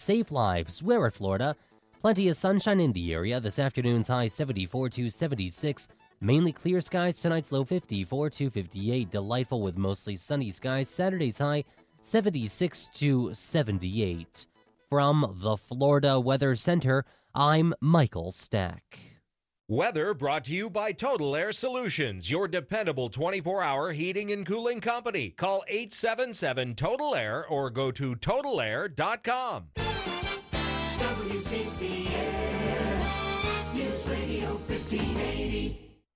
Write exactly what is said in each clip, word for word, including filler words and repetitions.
Save Lives. We're at Florida. Plenty of sunshine in the area. This afternoon's high seventy-four to seventy-six. Mainly clear skies. Tonight's low fifty-four to fifty-eight. Delightful with mostly sunny skies. Saturday's high seventy-six to seventy-eight. From the Florida Weather Center, I'm Michael Stack. Weather brought to you by Total Air Solutions, your dependable twenty-four hour heating and cooling company. Call eight seven seven total air or go to total air dot com. W C C N News Radio fifteen eighty.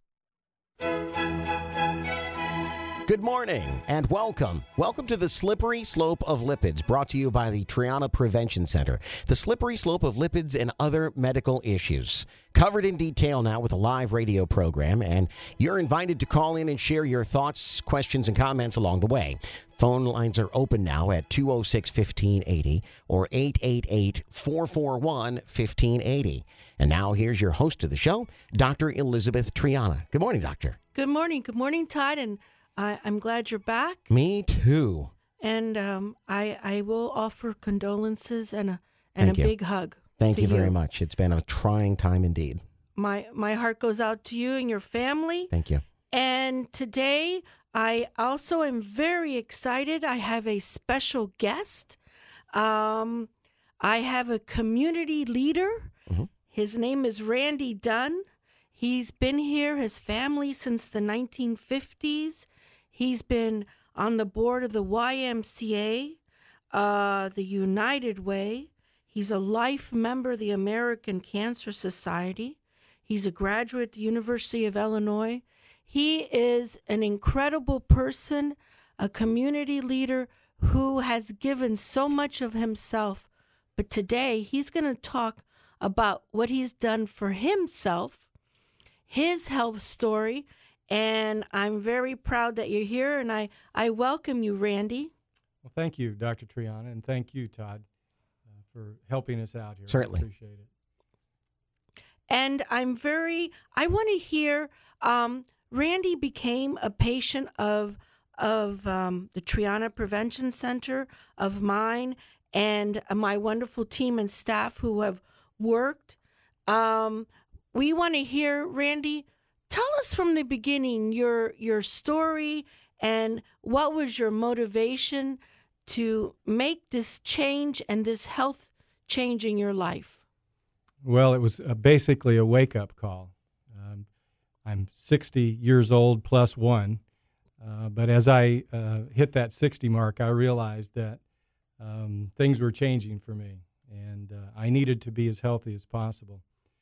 Good morning and welcome. Welcome to the Slippery Slope of Lipids, brought to you by the Triana Prevention Center. The slippery slope of lipids and other medical issues. Covered in detail now with a live radio program, and you're invited to call in and share your thoughts, questions, and comments along the way. Phone lines are open now at two oh six, fifteen eighty or eight eight eight, four four one, fifteen eighty. And now here's your host of the show, Doctor Elizabeth Triana. Good morning, Doctor. Good morning. Good morning, Todd, and I, I'm glad you're back. Me too. And um, I I will offer condolences and a and Thank a you. big hug. Thank to you very much. It's been a trying time indeed. My my heart goes out to you and your family. Thank you. And today I also am very excited. I have a special guest. Um, I have a community leader. Mm-hmm. His name is Randy Dunn. He's been here, his family, since the nineteen fifties. He's been on the board of the Y M C A, uh, the United Way. He's a life member of the American Cancer Society. He's a graduate at the University of Illinois. He is an incredible person, a community leader who has given so much of himself. But today he's going to talk about what he's done for himself, his health story, and I'm very proud that you're here, and I, I welcome you, Randy. Well, thank you, Doctor Triana, and thank you, Todd, uh, for helping us out here. Certainly. I appreciate it. And I'm very, I want to hear, um, Randy became a patient of of um, the Triana Prevention Center, of mine, and my wonderful team and staff who have worked. Um, we want to hear, Randy, tell us from the beginning your your story and what was your motivation to make this change and this health change in your life. Well, it was uh, basically a wake-up call. Um, I'm sixty years old plus one, uh, but as I uh, hit that sixty mark, I realized that um, things were changing for me, and uh, I needed to be as healthy as possible.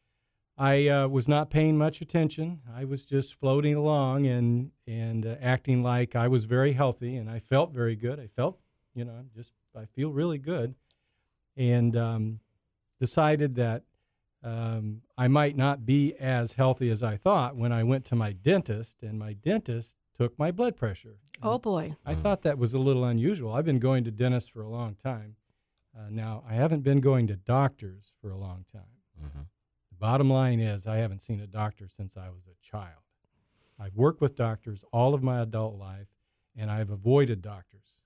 I uh, was not paying much attention. I was just floating along and and uh, acting like I was very healthy, and I felt very good. I felt, you know, just I feel really good, and um, decided that um, I might not be as healthy as I thought when I went to my dentist, and my dentist took my blood pressure. Oh, boy. I thought that was a little unusual. I've been going to dentists for a long time. Uh, now, I haven't been going to doctors for a long time. Mm-hmm. Bottom line is, I haven't seen a doctor since I was a child. I've worked with doctors all of my adult life, and I've avoided doctors,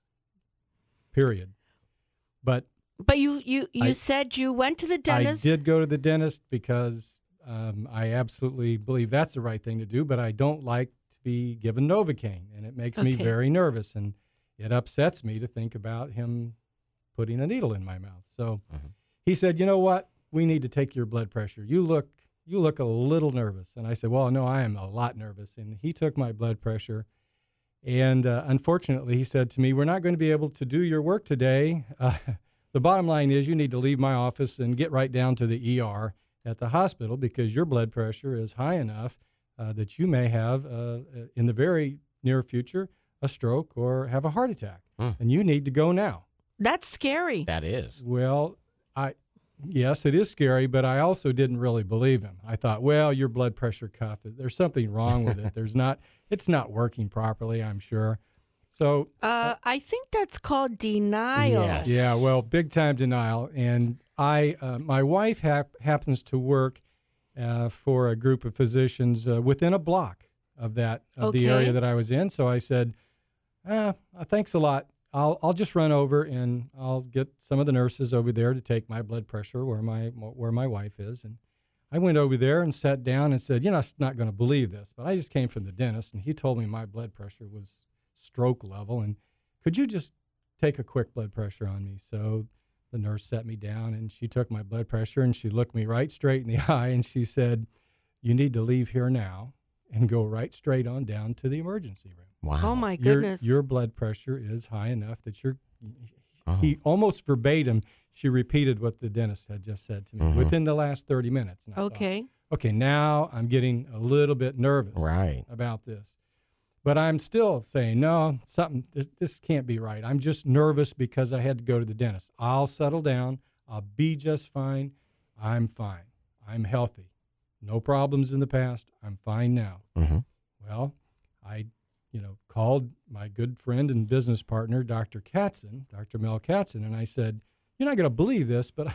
period. But But you, you, you I- said you went to the dentist. I did go to the dentist because um, I absolutely believe that's the right thing to do, but I don't like to be given Novocaine, and it makes me Okay. very nervous, and it upsets me to think about him putting a needle in my mouth. So Mhm. he said, you know what? We need to take your blood pressure. You look you look a little nervous. And I said, well, no, I am a lot nervous. And he took my blood pressure. And uh, unfortunately, he said to me, we're not going to be able to do your work today. Uh, the bottom line is you need to leave my office and get right down to the E R at the hospital because your blood pressure is high enough uh, that you may have, uh, in the very near future, a stroke or have a heart attack. Mm. And you need to go now. That's scary. That is. Well, I yes, it is scary, but I also didn't really believe him. I thought, well, your blood pressure cuff, there's something wrong with it. There's not, it's not working properly, I'm sure. So, Uh, I think that's called denial. Yes. yeah, well, big time denial. And I, uh, my wife hap- happens to work uh, for a group of physicians uh, within a block of that, of the Okay. area that I was in. So I said, ah, uh, thanks a lot. I'll I'll just run over and I'll get some of the nurses over there to take my blood pressure where my where my wife is. And I went over there and sat down and said, you're not, not going to believe this, but I just came from the dentist, and he told me my blood pressure was stroke level, and could you just take a quick blood pressure on me? So the nurse sat me down, and she took my blood pressure, and she looked me right straight in the eye, and she said, you need to leave here now and go right straight on down to the emergency room. Wow. Oh, my Your, goodness. your blood pressure is high enough that you're, Oh. he almost verbatim, she repeated what the dentist had just said to me Mhm. within the last thirty minutes. And I thought, Okay. okay, now I'm getting a little bit nervous Right. about this. But I'm still saying, no, something, this, this can't be right. I'm just nervous because I had to go to the dentist. I'll settle down. I'll be just fine. I'm fine. I'm healthy. No problems in the past. I'm fine now. Mm-hmm. Well, I, you know, called my good friend and business partner, Doctor Katzen, Doctor Mel Katzen, and I said, you're not going to believe this, but I,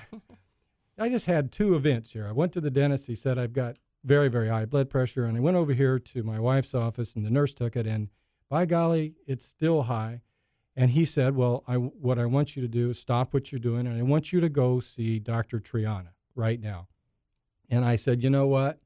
I just had two events here. I went to the dentist. He said, I've got very, very high blood pressure. And I went over here to my wife's office, and the nurse took it, and by golly, it's still high. And he said, well, I, what I want you to do is stop what you're doing, and I want you to go see Doctor Triana right now. And I said, you know what?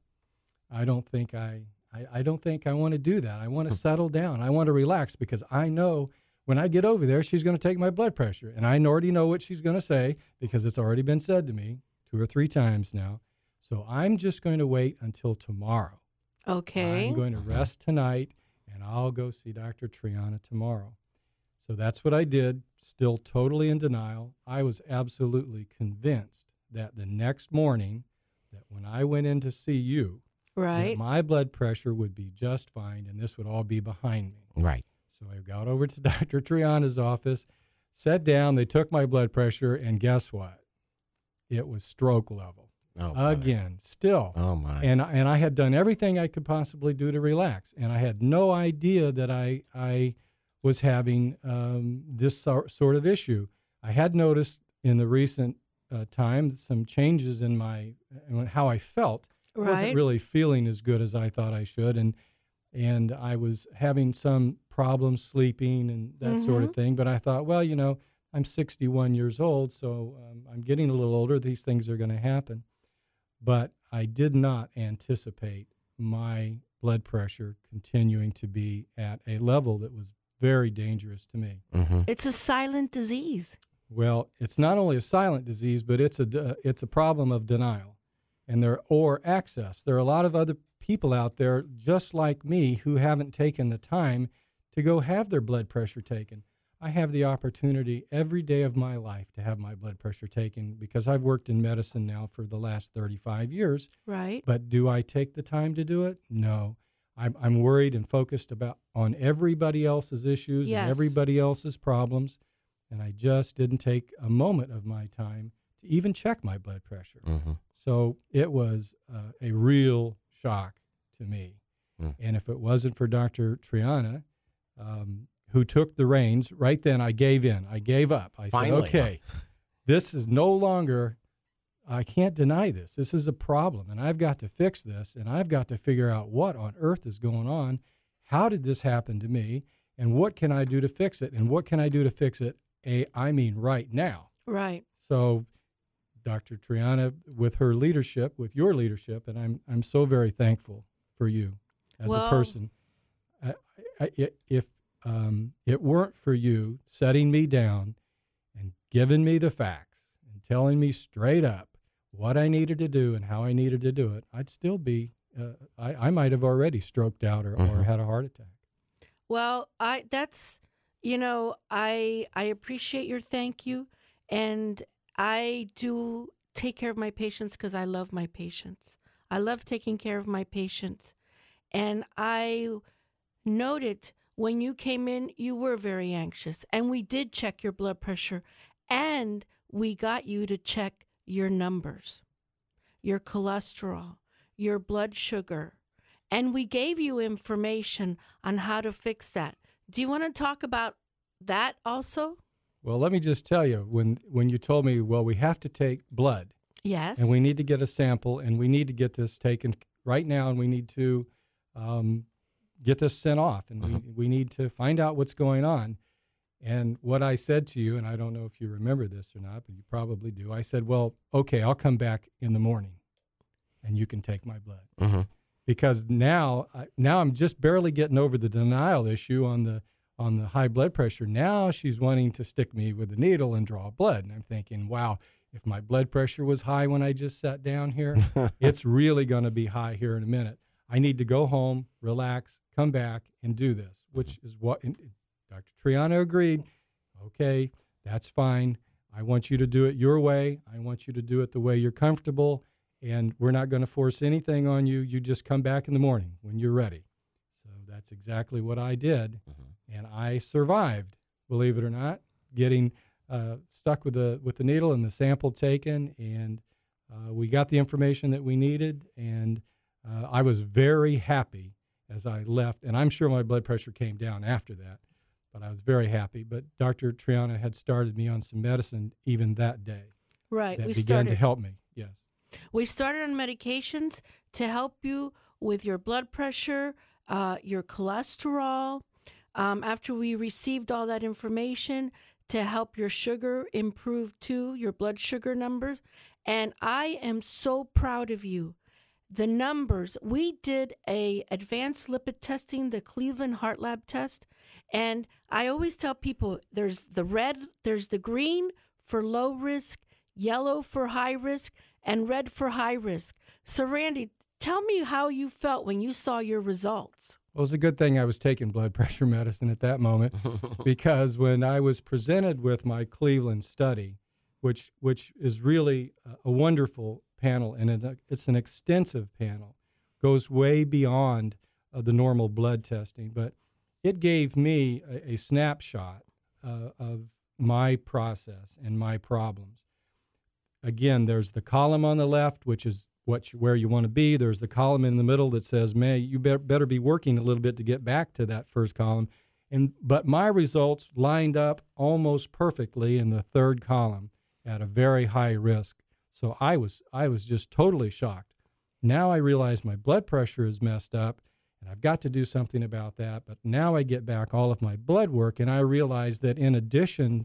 I don't think I, I, I don't think I want to do that. I want to settle down. I want to relax, because I know when I get over there, she's going to take my blood pressure. And I already know what she's going to say, because it's already been said to me two or three times now. So I'm just going to wait until tomorrow. Okay. I'm going to rest tonight, and I'll go see Doctor Triana tomorrow. So that's what I did, still totally in denial. I was absolutely convinced that the next morning, that when I went in to see you, Right. that my blood pressure would be just fine, and this would all be behind me. Right. So I got over to Doctor Triana's office, sat down, they took my blood pressure, and guess what? It was stroke level. Oh, brother. Again, still. Oh, my. And and I had done everything I could possibly do to relax, and I had no idea that I I was having um, this so, sort of issue. I had noticed in the recent uh, time some changes in my in how I felt. I wasn't Right. really feeling as good as I thought I should, and and I was having some problems sleeping and that sort of thing. But I thought, well, you know, I'm sixty-one years old, so um, I'm getting a little older. These things are going to happen. But I did not anticipate my blood pressure continuing to be at a level that was very dangerous to me. Mm-hmm. It's a silent disease. Well, it's not only a silent disease, but it's a de- it's a problem of denial, and there or access. There are a lot of other people out there just like me who haven't taken the time to go have their blood pressure taken. I have the opportunity every day of my life to have my blood pressure taken because I've worked in medicine now for the last thirty-five years. Right. But do I take the time to do it? No. I'm, I'm worried and focused about on everybody else's issues Yes. and everybody else's problems, and I just didn't take a moment of my time to even check my blood pressure. Mm-hmm. So it was uh, a real shock to me. Mm. And if it wasn't for Doctor Triana, um, who took the reins, right then I gave in. I gave up. I Finally. said, okay, this is no longer, I can't deny this. This is a problem, and I've got to fix this, and I've got to figure out what on earth is going on. How did this happen to me, and what can I do to fix it, and what can I do to fix it, a, I mean right now. Right. So Doctor Triana, with her leadership, with your leadership, and I'm I'm so very thankful for you as Well- a person. I, I, I- if um, it weren't for you setting me down and giving me the facts and telling me straight up what I needed to do and how I needed to do it, I'd still be, uh, I, I might have already stroked out or, or Mhm. had a heart attack. Well, I that's you know, I I appreciate your thank you, and I do take care of my patients because I love my patients. I love taking care of my patients. And I noted when you came in, you were very anxious, and we did check your blood pressure, and we got you to check your numbers, your cholesterol, your blood sugar, and we gave you information on how to fix that. Do you want to talk about that also? Well, let me just tell you, when, when you told me, well, we have to take blood, Yes. and we need to get a sample, and we need to get this taken right now, and we need to um, get this sent off, and we, we need to find out what's going on. And what I said to you, and I don't know if you remember this or not, but you probably do. I said, well, okay, I'll come back in the morning and you can take my blood. Mm-hmm. Because now, I- now I'm just barely getting over the denial issue on the on the high blood pressure. Now she's wanting to stick me with a needle and draw blood. And I'm thinking, wow, if my blood pressure was high when I just sat down here, it's really going to be high here in a minute. I need to go home, relax, come back, and do this, which is what and Doctor Triana agreed. Okay, that's fine. I want you to do it your way. I want you to do it the way you're comfortable, and we're not going to force anything on you. You just come back in the morning when you're ready. So that's exactly what I did, Mm-hmm. and I survived, believe it or not, getting uh, stuck with the with the needle and the sample taken, and uh, we got the information that we needed, and uh, I was very happy as I left, and I'm sure my blood pressure came down after that, but I was very happy. But Doctor Triana had started me on some medicine even that day Right. that we began started to help me. Yes. We started on medications to help you with your blood pressure, uh, your cholesterol. Um, after we received all that information to help your sugar improve too, your blood sugar numbers. And I am so proud of you. The numbers, we did a advanced lipid testing, the Cleveland Heart Lab test. And I always tell people there's the red, there's the green for low risk, yellow for high risk, and red for high risk. So, Randy, tell me how you felt when you saw your results. Well, it was a good thing I was taking blood pressure medicine at that moment because when I was presented with my Cleveland study, which which is really a, a wonderful panel, and it, it's an extensive panel, goes way beyond uh, the normal blood testing, but it gave me a, a snapshot uh, of my process and my problems. Again, there's the column on the left, which is what you, where you want to be. There's the column in the middle that says, "Man, you better, better be working a little bit to get back to that first column." And but my results lined up almost perfectly in the third column at a very high risk. So I was I was just totally shocked. Now I realize my blood pressure is messed up, and I've got to do something about that. But now I get back all of my blood work, and I realize that in addition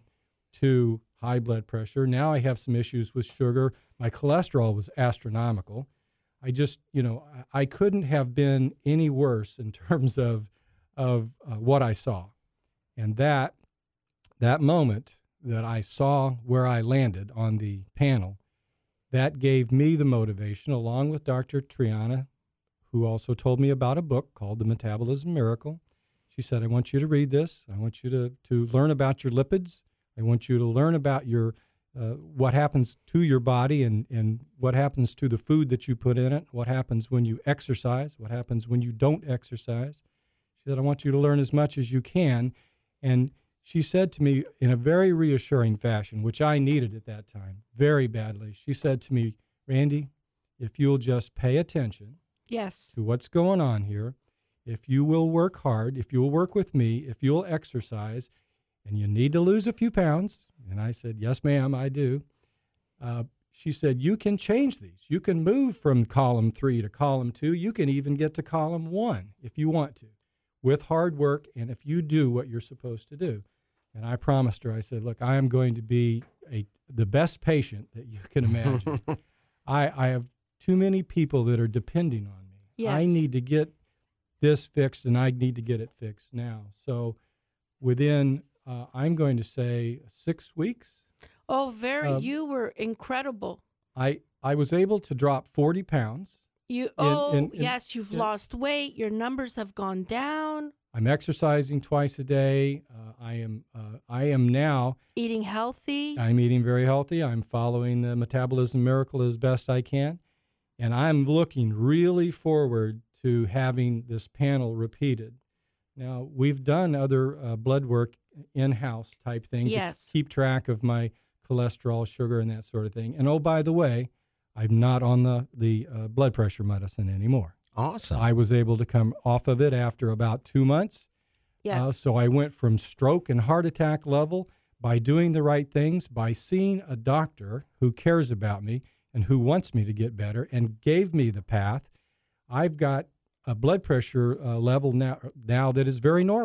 to high blood pressure, now I have some issues with sugar. My cholesterol was astronomical. I just, you know, I, I couldn't have been any worse in terms of of uh, what I saw. And that that moment that I saw where I landed on the panel, that gave me the motivation, along with Doctor Triana, who also told me about a book called The Metabolism Miracle. She said, I want you to read this. I want you to, to learn about your lipids. I want you to learn about your uh, what happens to your body and, and what happens to the food that you put in it, what happens when you exercise, what happens when you don't exercise. She said, I want you to learn as much as you can. And she said to me in a very reassuring fashion, which I needed at that time very badly, she said to me, Randy, if you'll just pay attention Yes. to what's going on here, if you will work hard, if you'll work with me, if you'll exercise, and you need to lose a few pounds, and I said, yes, ma'am, I do. Uh, she said, you can change these. You can move from column three to column two. You can even get to column one if you want to, with hard work and if you do what you're supposed to do. And I promised her, I said, look, I am going to be a the best patient that you can imagine. I, I have too many people that are depending on me. Yes. I need to get this fixed, and I need to get it fixed now. So within, uh, I'm going to say, six weeks, Oh, very. Um, you were incredible. I, I was able to drop forty pounds. You. Oh, in- in- yes. You've in- lost weight. Your numbers have gone down. I'm exercising twice a day. Uh, I am uh, I am now, Eating healthy. I'm eating very healthy. I'm following the Metabolism Miracle as best I can. And I'm looking really forward to having this panel repeated. Now, we've done other uh, blood work in-house type things Yes. to keep track of my cholesterol, sugar, and that sort of thing. And oh, by the way, I'm not on the, the uh, blood pressure medicine anymore. Awesome. I was able to come off of it after about two months. Yes. Uh, so I went from stroke and heart attack level by doing the right things, by seeing a doctor who cares about me and who wants me to get better and gave me the path. I've got a blood pressure uh, level now, now that is very normal.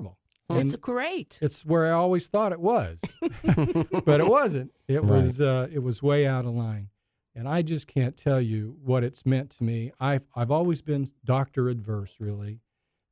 It's great. It's where I always thought it was, but it wasn't. It Right. was uh, it was way out of line, and I just can't tell you what it's meant to me. I've I've always been doctor adverse, really,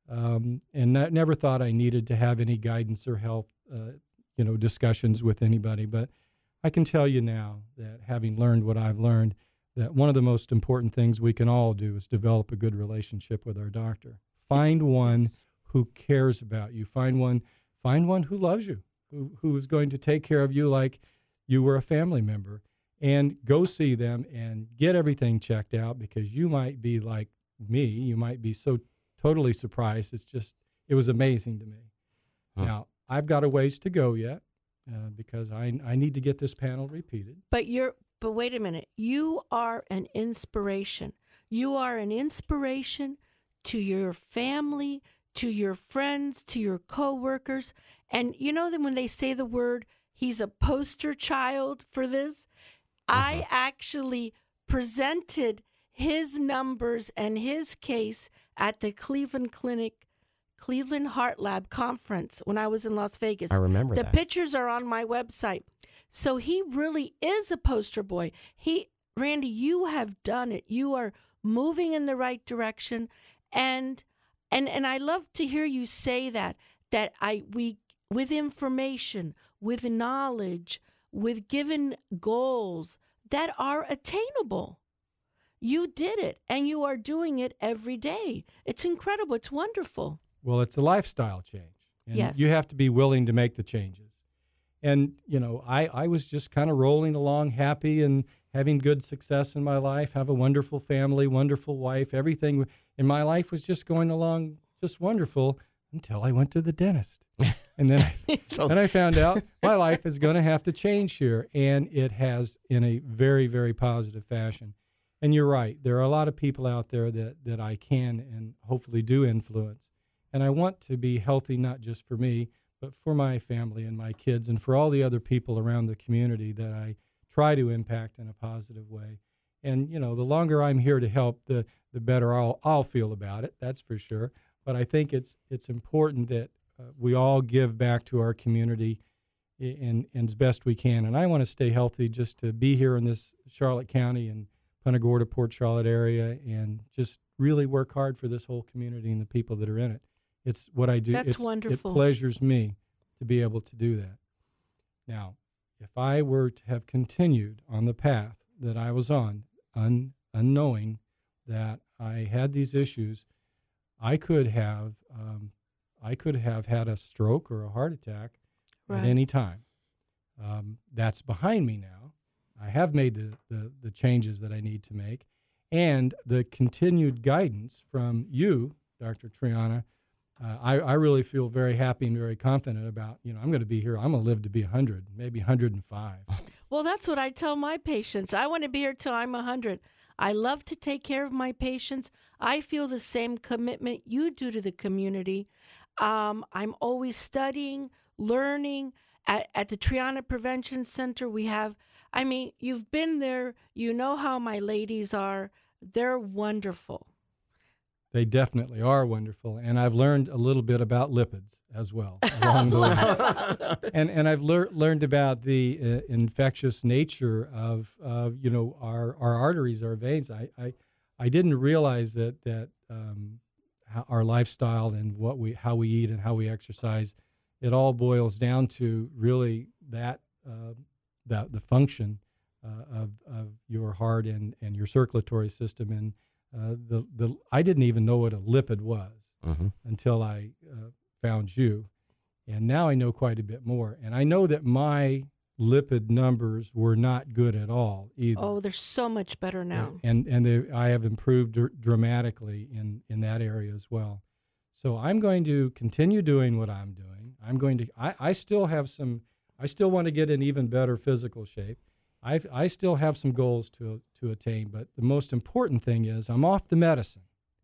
um, and I never thought I needed to have any guidance or help, uh, you know, discussions with anybody. But I can tell you now that having learned what I've learned, that one of the most important things we can all do is develop a good relationship with our doctor. Find one who cares about you. Find one, find one who loves you, who who is going to take care of you like you were a family member. And go see them and get everything checked out, because you might be like me. You might be so totally surprised. It's just, it was amazing to me. Huh. Now, I've got a ways to go yet uh, because I I need to get this panel repeated. But you're but wait a minute. You are an inspiration. You are an inspiration to your family, to your friends, to your coworkers. And you know that when they say the word, he's a poster child for this, I actually presented his numbers and his case at the Cleveland Clinic, Cleveland Heart Lab conference when I was in Las Vegas. I remember the that. pictures are on my website. So he really is a poster boy. He, Randy, you have done it. You are moving in the right direction. And and and I love to hear you say that, that I we with information, with knowledge, with given goals that are attainable. You did it, and you are doing it every day. It's incredible. It's wonderful. Well, it's a lifestyle change, and Yes. you have to be willing to make the changes. And, you know, I, I was just kind of rolling along happy and having good success in my life, have a wonderful family, wonderful wife. Everything in my life was just going along just wonderful until I went to the dentist. And then I, So- then I found out my life is going to have to change here, and it has in a very, very positive fashion. And you're right. There are a lot of people out there that, that I can and hopefully do influence. And I want to be healthy, not just for me, but for my family and my kids and for all the other people around the community that I try to impact in a positive way. And, you know, the longer I'm here to help, the the better I'll, I'll feel about it, that's for sure. But I think it's it's important that uh, we all give back to our community in, in as best we can. And I want to stay healthy just to be here in this Charlotte County and Punta Gorda, Port Charlotte area, and just really work hard for this whole community and the people that are in it. It's what I do. That's it's, wonderful. It pleasures me to be able to do that. Now, if I were to have continued on the path that I was on, un, unknowing that I had these issues, I could have, um, I could have had a stroke or a heart attack Right. at any time. Um, that's behind me now. I have made the, the, the changes that I need to make, and the continued guidance from you, Doctor Triana. Uh, I, I really feel very happy and very confident about, you know, I'm going to be here. I'm going to live to be one hundred, maybe one hundred five. Well, that's what I tell my patients. I want to be here till I'm one hundred. I love to take care of my patients. I feel the same commitment you do to the community. Um, I'm always studying, learning. At, at the Triana Prevention Center, we have, I mean, you've been there. You know how my ladies are. They're wonderful. They definitely are wonderful, and I've learned a little bit about lipids as well along the way. And and I've lear- learned about the uh, infectious nature of uh, you know our, our arteries, our veins. I, I I didn't realize that that um, how our lifestyle and what we how we eat and how we exercise, it all boils down to really that uh, that the function uh, of of your heart and and your circulatory system. And Uh, the the I didn't even know what a lipid was Mhm. until I uh, found you, and now I know quite a bit more. And I know that my lipid numbers were not good at all either. Oh, they're so much better now. And and they, I have improved dr- dramatically in in that area as well. So I'm going to continue doing what I'm doing. I'm going to. I, I still have some. I still want to get in even better physical shape. I I still have some goals to to attain, but the most important thing is I'm off the medicine.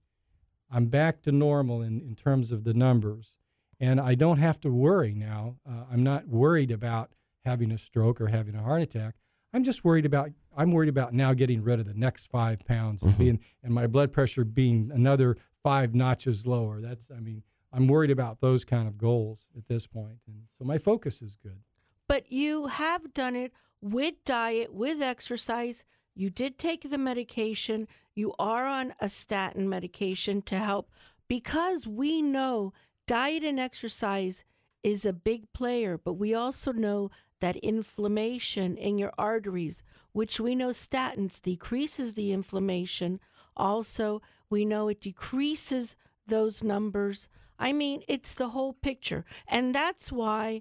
I'm back to normal in, in terms of the numbers, and I don't have to worry now. Uh, I'm not worried about having a stroke or having a heart attack. I'm just worried about I'm worried about now getting rid of the next five pounds and Mhm. being and my blood pressure being another five notches lower. That's I mean I'm worried about those kind of goals at this point. And so my focus is good. But you have done it with diet, with exercise. You did take the medication. You are on a statin medication to help, because we know diet and exercise is a big player, but we also know that inflammation in your arteries, which we know statins decreases the inflammation. Also, we know it decreases those numbers. I mean, it's the whole picture. And that's why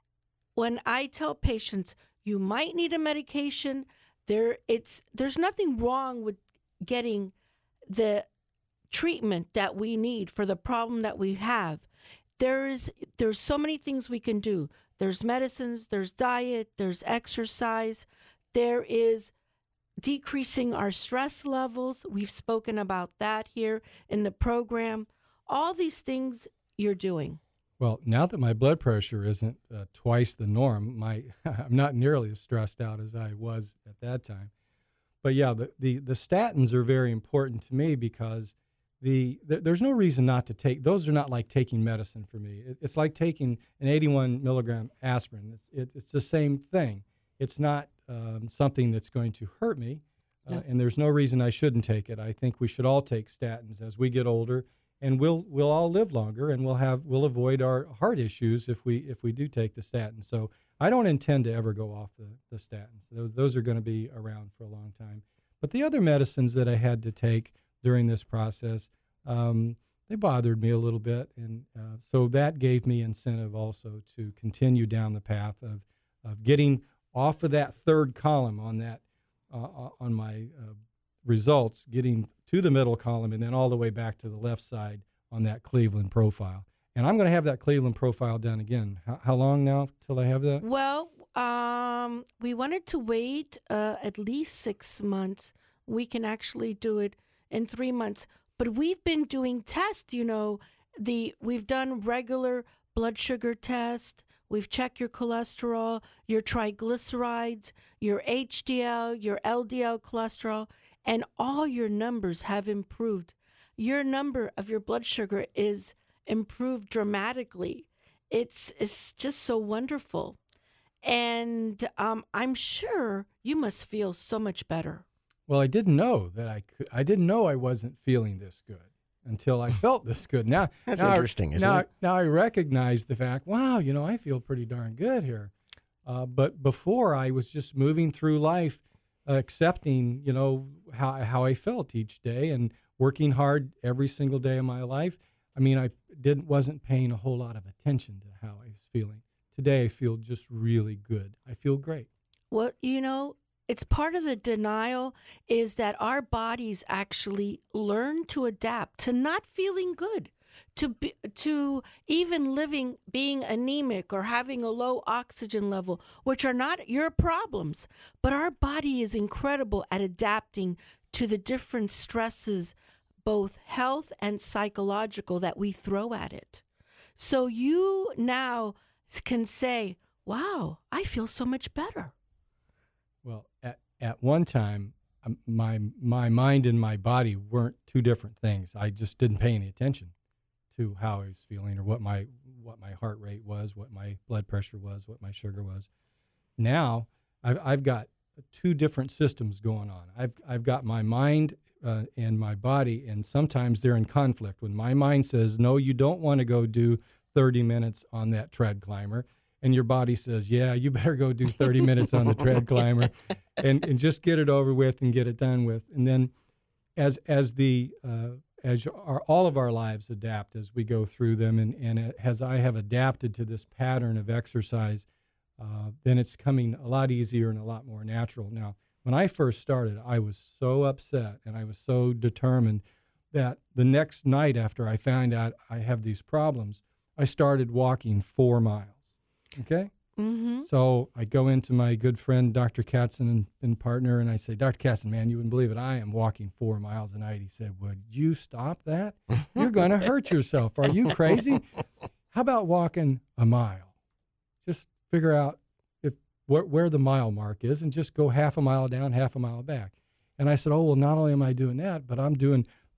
when I tell patients, you might need a medication, there it's there's nothing wrong with getting the treatment that we need for the problem that we have. There's there's so many things we can do. There's medicines, there's diet, there's exercise, there is decreasing our stress levels. We've spoken about that here in the program. All these things you're doing. Well, now that my blood pressure isn't uh, twice the norm, my I'm not nearly as stressed out as I was at that time. But yeah, the, the, the statins are very important to me because the, the there's no reason not to take. Those are not like taking medicine for me. It, it's like taking an eighty-one milligram aspirin. It's it, it's the same thing. It's not um, something that's going to hurt me, uh, no. and there's no reason I shouldn't take it. I think we should all take statins as we get older. And we'll we'll all live longer, and we'll have we'll avoid our heart issues if we if we do take the statins. So I don't intend to ever go off the, the statins. Those those are going to be around for a long time. But the other medicines that I had to take during this process, um, they bothered me a little bit, and uh, so that gave me incentive also to continue down the path of of getting off of that third column on that uh, on my uh, results, getting to the middle column and then all the way back to the left side on that Cleveland profile. And I'm going to have that Cleveland profile done again. How, how long now till I have that? Well, um, we wanted to wait uh, at least six months. We can actually do it in three months. But we've been doing tests, you know, the we've done regular blood sugar test. We've checked your cholesterol, your triglycerides, your H D L, your L D L cholesterol, and all your numbers have improved. Your number of your blood sugar is improved dramatically. It's it's just so wonderful. And um, I'm sure you must feel so much better. Well, I didn't know that I could. I didn't know I wasn't feeling this good until I felt this good. Now That's now interesting, I, isn't now, it? Now I recognize the fact, wow, you know, I feel pretty darn good here. Uh, but before, I was just moving through life, uh, accepting, you know, how how I felt each day and working hard every single day of my life. I mean, I didn't wasn't paying a whole lot of attention to how I was feeling. Today, I feel just really good. I feel great. Well, you know, it's part of the denial is that our bodies actually learn to adapt to not feeling good, to be, to even living, being anemic or having a low oxygen level, which are not your problems. But our body is incredible at adapting to the different stresses, both health and psychological, that we throw at it. So you now can say, wow, I feel so much better. Well, at, at one time, um, my my mind and my body weren't two different things. I just didn't pay any attention to how I was feeling or what my what my heart rate was, what my blood pressure was, what my sugar was. Now, I've I've got two different systems going on. I've I've got my mind uh, and my body, and sometimes they're in conflict. When my mind says, no, you don't want to go do thirty minutes on that tread climber, and your body says, yeah, you better go do thirty minutes on the tread climber and, and just get it over with and get it done with. And then as as the uh, as our, all of our lives adapt as we go through them, and, and as I have adapted to this pattern of exercise, uh, then it's coming a lot easier and a lot more natural. Now, when I first started, I was so upset and I was so determined that the next night after I found out I have these problems, I started walking four miles. Okay? Mm-hmm. So I go into my good friend, Doctor Katzen, and, and partner, and I say, Doctor Katzen, man, you wouldn't believe it. I am walking four miles a night. He said, would you stop that? You're going to hurt yourself. Are you crazy? How about walking a mile? Just figure out if wh- where the mile mark is and just go half a mile down, half a mile back. And I said, oh, well, not only am I doing that, but I'm doing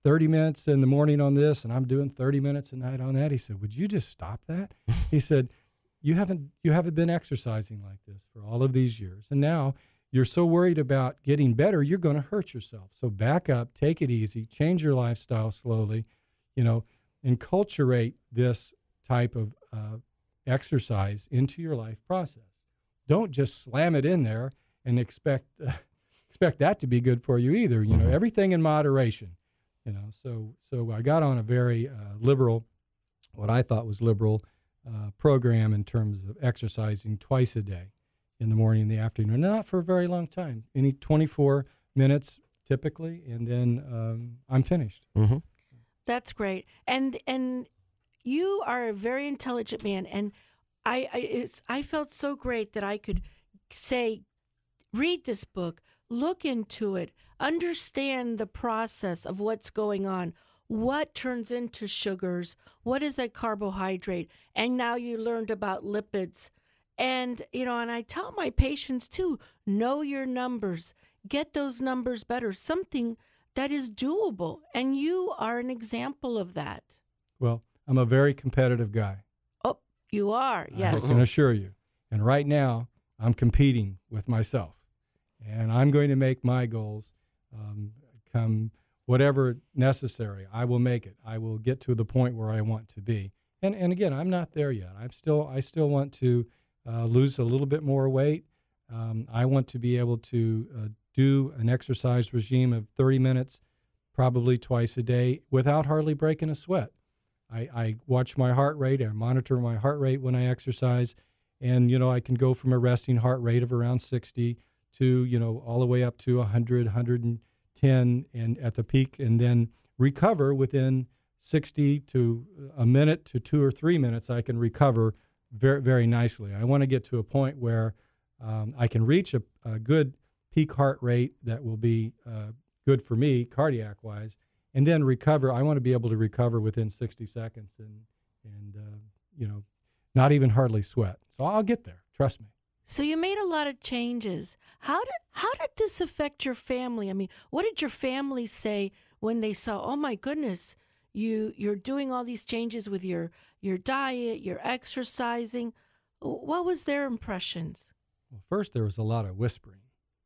thirty minutes in the morning on this, and I'm doing thirty minutes a night on that. He said, would you just stop that? He said, you haven't you haven't been exercising like this for all of these years. And now you're so worried about getting better, you're going to hurt yourself. So back up, take it easy, change your lifestyle slowly, you know, enculturate this type of uh, exercise into your life process. Don't just slam it in there and expect uh, expect that to be good for you either. You know, everything in moderation. You know, so so I got on a very uh, liberal, what I thought was liberal uh, program in terms of exercising twice a day, in the morning and the afternoon. Not for a very long time, any twenty-four minutes typically, and then um, I'm finished. Mm-hmm. That's great. And and you are a very intelligent man, and I I, it's, I felt so great that I could say, read this book, look into it, understand the process of what's going on, what turns into sugars, what is a carbohydrate, and now you learned about lipids. And, you know, and I tell my patients too, know your numbers, get those numbers better, something that is doable. And you are an example of that. Well, I'm a very competitive guy. Oh, you are, yes. I can assure you. And right now, I'm competing with myself. And I'm going to make my goals um, come whatever necessary. I will make it. I will get to the point where I want to be. And and again, I'm not there yet. I'm still I still want to uh, lose a little bit more weight. Um, I want to be able to uh, do an exercise regime of thirty minutes, probably twice a day, without hardly breaking a sweat. I, I watch my heart rate. I monitor my heart rate when I exercise. And, you know, I can go from a resting heart rate of around sixty to, you know, all the way up to one hundred, one hundred ten and at the peak, and then recover within sixty to a minute to two or three minutes. I can recover very, very nicely. I want to get to a point where um, I can reach a, a good peak heart rate that will be uh, good for me cardiac-wise, and then recover. I want to be able to recover within sixty seconds and, and uh, you know, not even hardly sweat. So I'll get there. Trust me. So you made a lot of changes. How did how did this affect your family? I mean, what did your family say when they saw, oh my goodness, you you're doing all these changes with your your diet, your exercising? What was their impressions? Well, first there was a lot of whispering.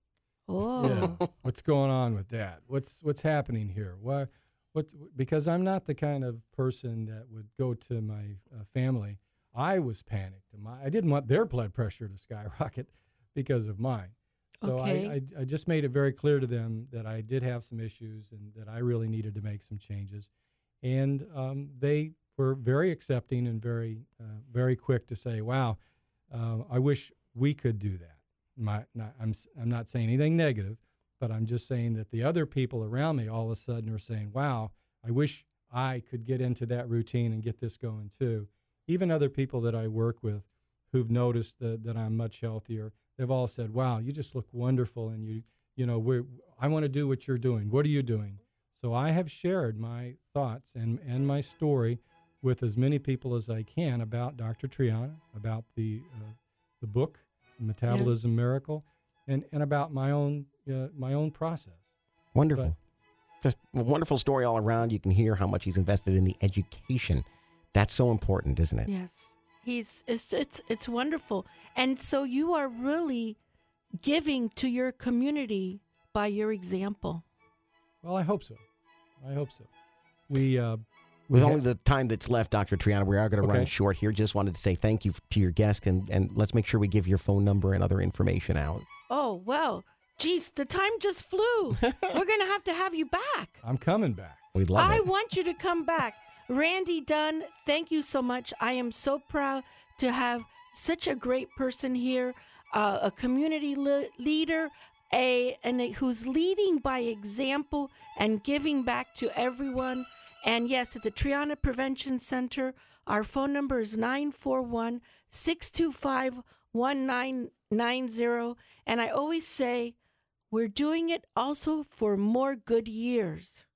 Oh. Yeah. What's going on with Dad? What's what's happening here? What what because I'm not the kind of person that would go to my uh, family. I was panicked. My, I didn't want their blood pressure to skyrocket because of mine. So Okay. I, I, I just made it very clear to them that I did have some issues and that I really needed to make some changes. And um, they were very accepting and very, uh, very quick to say, wow, uh, I wish we could do that. My, not, I'm, s- I'm not saying anything negative, but I'm just saying that the other people around me all of a sudden are saying, wow, I wish I could get into that routine and get this going too. Even other people that I work with who've noticed that, that I'm much healthier, they've all said, wow, you just look wonderful, and you you know, we're, I want to do what you're doing. What are you doing? So I have shared my thoughts and, and my story with as many people as I can about Doctor Triana, about the uh, the book, Metabolism Miracle, and, and about my own uh, my own process. Wonderful. But- Just a wonderful story all around. You can hear how much he's invested in the education. That's so important, isn't it? Yes. He's it's it's it's wonderful. And so you are really giving to your community by your example. Well, I hope so. I hope so. We uh, we With ha- only the time that's left, Doctor Triana, we are going to run Okay. short here. Just wanted to say thank you to your guest, and, and let's make sure we give your phone number and other information out. Oh, well, geez, the time just flew. We're going to have to have you back. I'm coming back. We love I it. want you to come back. Randy Dunn, thank you so much. I am so proud to have such a great person here, uh, a community le- leader, a and a, who's leading by example and giving back to everyone. And yes, at the Triana Prevention Center, our phone number is nine four one, six two five, one nine nine zero. And I always say, we're doing it also for more good years.